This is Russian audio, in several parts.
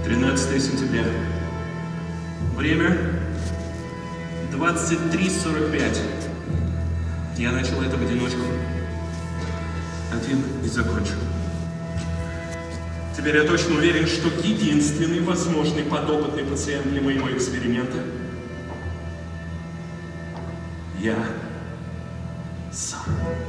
13 сентября. Время 23:45. Я начал это в одиночку. Один и закончил. Теперь я точно уверен, что единственный возможный подопытный пациент для моего эксперимента — я сам.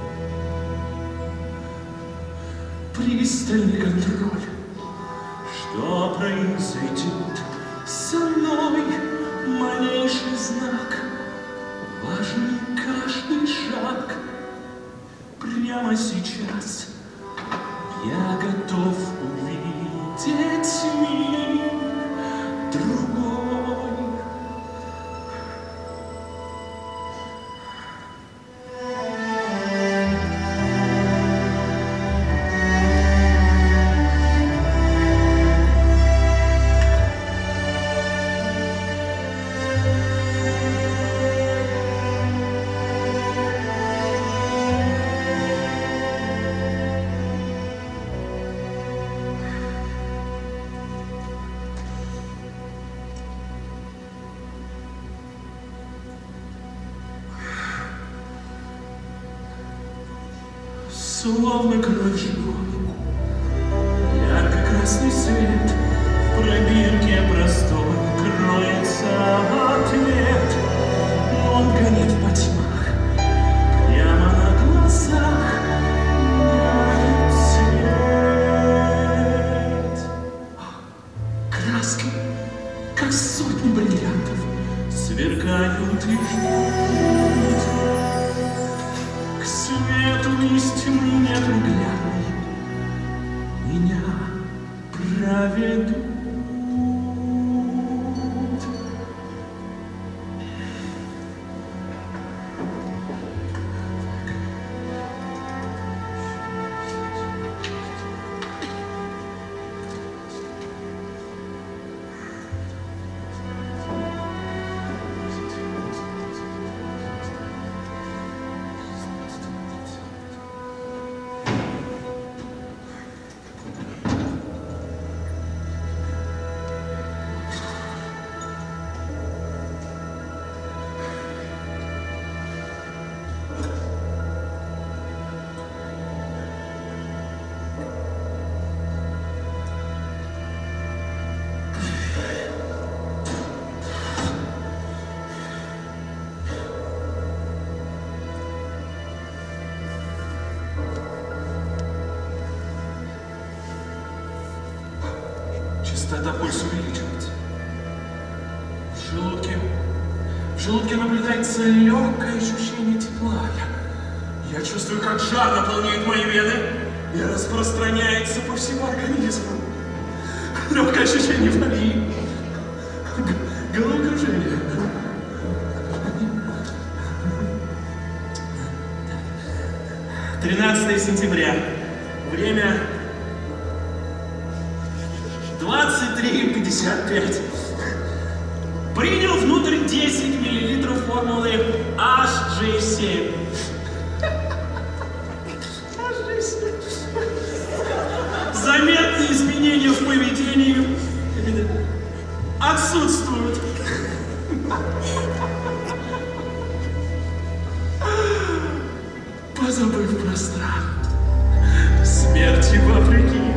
Пристальный контроль. Что произойдет со мной? Малейший знак. Важен каждый шаг. Прямо сейчас я готов увидеть мир другой. Словно кровь живой, ярко-красный свет, в пробирке простой кроется ответ. Он гонит по тьмах, прямо на глазах меняет цвет. Краски, как сотни бриллиантов, сверкают и ждут. К свету из тьмы неприглядной меня проведут. Частота пульса увеличивается. В желудке наблюдается легкое ощущение тепла. Я чувствую, как жар наполняет мои вены и распространяется по всему организму. Легкое ощущение боли, головокружение. — 13 сентября. Время 23:55. Принял внутрь 10 мл формулы HJ7. Заметные изменения в поведении отсутствуют. Позабыв про страх, смерти вопреки.